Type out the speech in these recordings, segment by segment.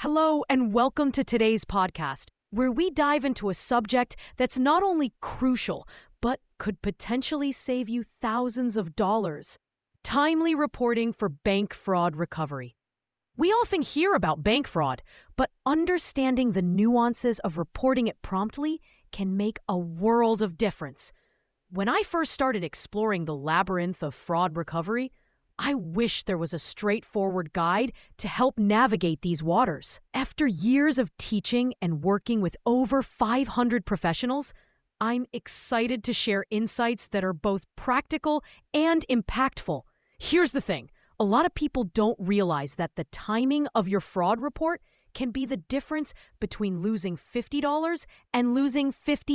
Hello, and welcome to today's podcast, where we dive into a subject that's not only crucial, but could potentially save you thousands of dollars. Timely reporting for bank fraud recovery. We often hear about bank fraud, but understanding the nuances of reporting it promptly can make a world of difference. When I first started exploring the labyrinth of fraud recovery, I wish there was a straightforward guide to help navigate these waters. After years of teaching and working with over 500 professionals, I'm excited to share insights that are both practical and impactful. Here's the thing. A lot of people don't realize that the timing of your fraud report can be the difference between losing $50 and losing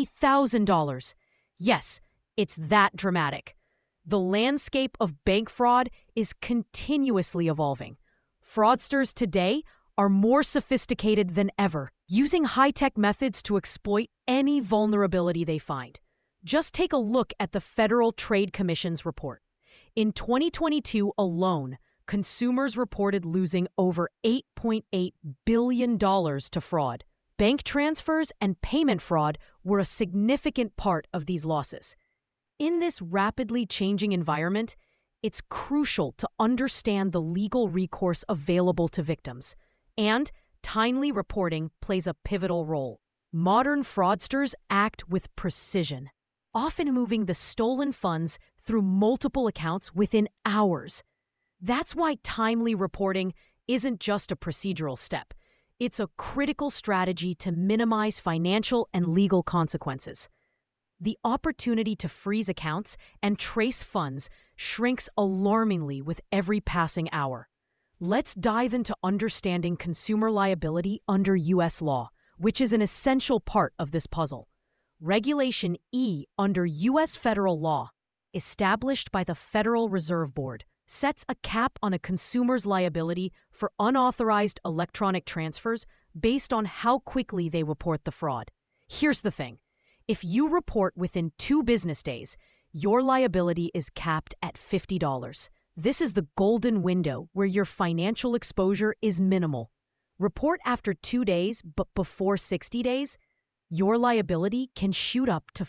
$50,000. Yes, it's that dramatic. The landscape of bank fraud is continuously evolving. Fraudsters today are more sophisticated than ever, using high-tech methods to exploit any vulnerability they find. Just take a look at the Federal Trade Commission's report. In 2022 alone, consumers reported losing over $8.8 billion to fraud. Bank transfers and payment fraud were a significant part of these losses. In this rapidly changing environment, it's crucial to understand the legal recourse available to victims, and timely reporting plays a pivotal role. Modern fraudsters act with precision, often moving the stolen funds through multiple accounts within hours. That's why timely reporting isn't just a procedural step. It's a critical strategy to minimize financial and legal consequences. The opportunity to freeze accounts and trace funds shrinks alarmingly with every passing hour. Let's dive into understanding consumer liability under U.S. law, which is an essential part of this puzzle. Regulation E under U.S. federal law, established by the Federal Reserve Board, sets a cap on a consumer's liability for unauthorized electronic transfers based on how quickly they report the fraud. Here's the thing. If you report within 2 business days, your liability is capped at $50. This is the golden window where your financial exposure is minimal. Report after 2 days, but before 60 days, your liability can shoot up to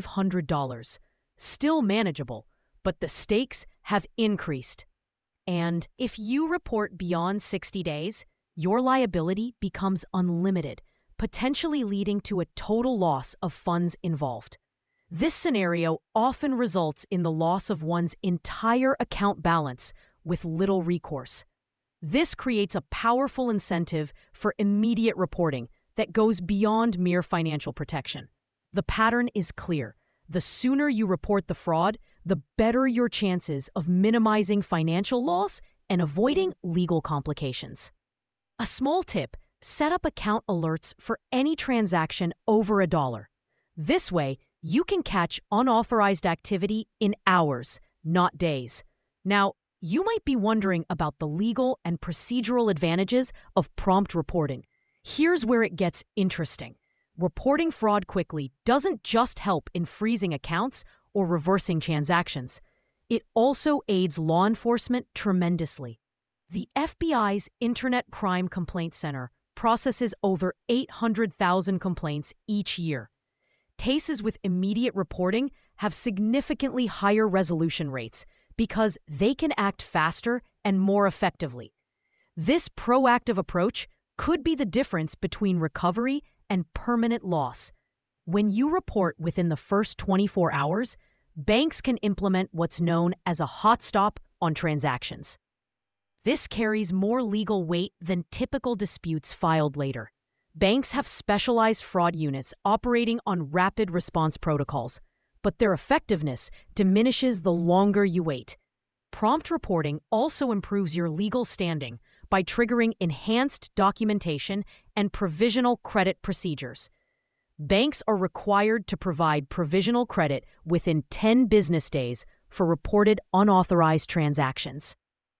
$500. Still manageable, but the stakes have increased. And if you report beyond 60 days, your liability becomes unlimited, potentially leading to a total loss of funds involved. This scenario often results in the loss of one's entire account balance with little recourse. This creates a powerful incentive for immediate reporting that goes beyond mere financial protection. The pattern is clear. The sooner you report the fraud, the better your chances of minimizing financial loss and avoiding legal complications. A small tip: set up account alerts for any transaction over $1. This way, you can catch unauthorized activity in hours, not days. Now, you might be wondering about the legal and procedural advantages of prompt reporting. Here's where it gets interesting. Reporting fraud quickly doesn't just help in freezing accounts or reversing transactions. It also aids law enforcement tremendously. The FBI's Internet Crime Complaint Center processes over 800,000 complaints each year. Cases with immediate reporting have significantly higher resolution rates because they can act faster and more effectively. This proactive approach could be the difference between recovery and permanent loss. When you report within the first 24 hours, banks can implement what's known as a hot stop on transactions. This carries more legal weight than typical disputes filed later. Banks have specialized fraud units operating on rapid response protocols, but their effectiveness diminishes the longer you wait. Prompt reporting also improves your legal standing by triggering enhanced documentation and provisional credit procedures. Banks are required to provide provisional credit within 10 business days for reported unauthorized transactions.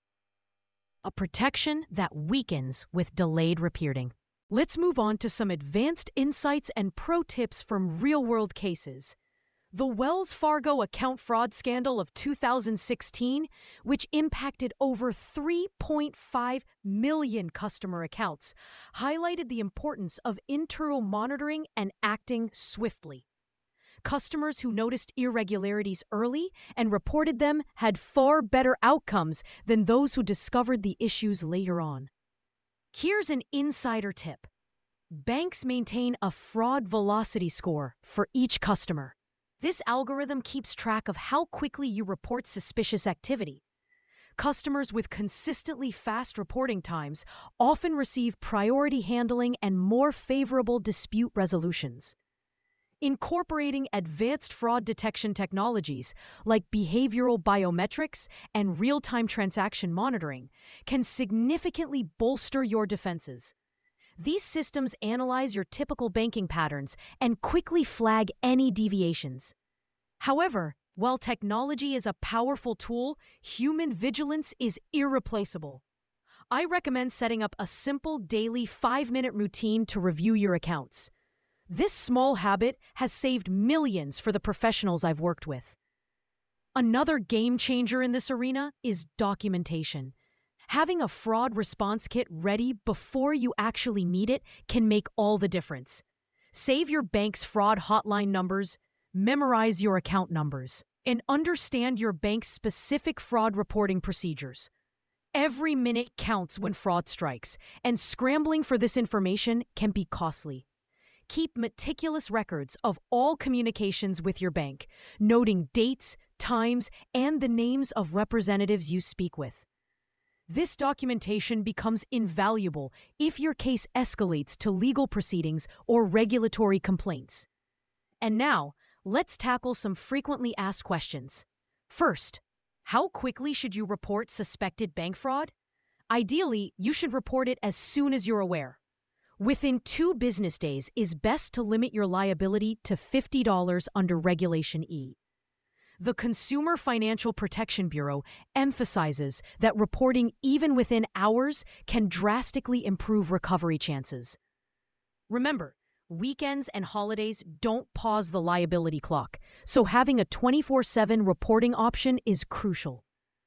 A protection that weakens with delayed reporting. Let's move on to some advanced insights and pro tips from real-world cases. The Wells Fargo account fraud scandal of 2016, which impacted over 3.5 million customer accounts, highlighted the importance of internal monitoring and acting swiftly. Customers who noticed irregularities early and reported them had far better outcomes than those who discovered the issues later on. Here's an insider tip. Banks maintain a fraud velocity score for each customer. This algorithm keeps track of how quickly you report suspicious activity. Customers with consistently fast reporting times often receive priority handling and more favorable dispute resolutions. Incorporating advanced fraud detection technologies like behavioral biometrics and real-time transaction monitoring can significantly bolster your defenses. These systems analyze your typical banking patterns and quickly flag any deviations. However, while technology is a powerful tool, human vigilance is irreplaceable. I recommend setting up a simple daily 5-minute routine to review your accounts. This small habit has saved millions for the professionals I've worked with. Another game changer in this arena is documentation. Having a fraud response kit ready before you actually need it can make all the difference. Save your bank's fraud hotline numbers, memorize your account numbers, and understand your bank's specific fraud reporting procedures. Every minute counts when fraud strikes, and scrambling for this information can be costly. Keep meticulous records of all communications with your bank, noting dates, times, and the names of representatives you speak with. This documentation becomes invaluable if your case escalates to legal proceedings or regulatory complaints. And now, let's tackle some frequently asked questions. First, how quickly should you report suspected bank fraud? Ideally, you should report it as soon as you're aware. Within 2 business days is best to limit your liability to $50 under Regulation E. The Consumer Financial Protection Bureau emphasizes that reporting even within hours can drastically improve recovery chances. Remember, weekends and holidays don't pause the liability clock, so having a 24/7 reporting option is crucial.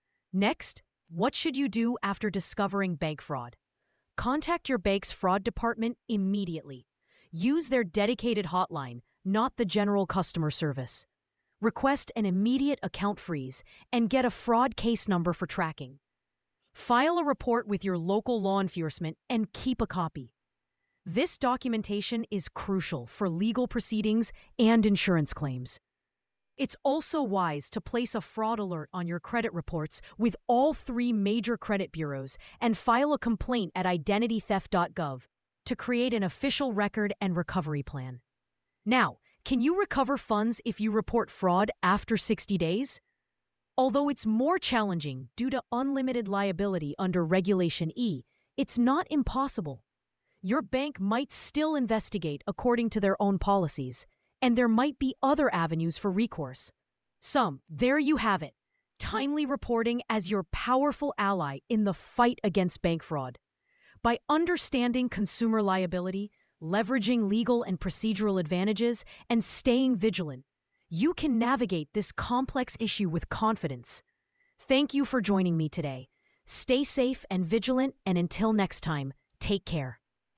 Next, what should you do after discovering bank fraud? Contact your bank's fraud department immediately. Use their dedicated hotline, not the general customer service. Request an immediate account freeze and get a fraud case number for tracking. File a report with your local law enforcement and keep a copy. This documentation is crucial for legal proceedings and insurance claims. It's also wise to place a fraud alert on your credit reports with all 3 major credit bureaus and file a complaint at identitytheft.gov to create an official record and recovery plan. Now, can you recover funds if you report fraud after 60 days? Although it's more challenging due to unlimited liability under Regulation E, it's not impossible. Your bank might still investigate according to their own policies, and there might be other avenues for recourse. There you have it. Timely reporting as your powerful ally in the fight against bank fraud. By understanding consumer liability, leveraging legal and procedural advantages, and staying vigilant, you can navigate this complex issue with confidence. Thank you for joining me today. Stay safe and vigilant, and until next time, take care.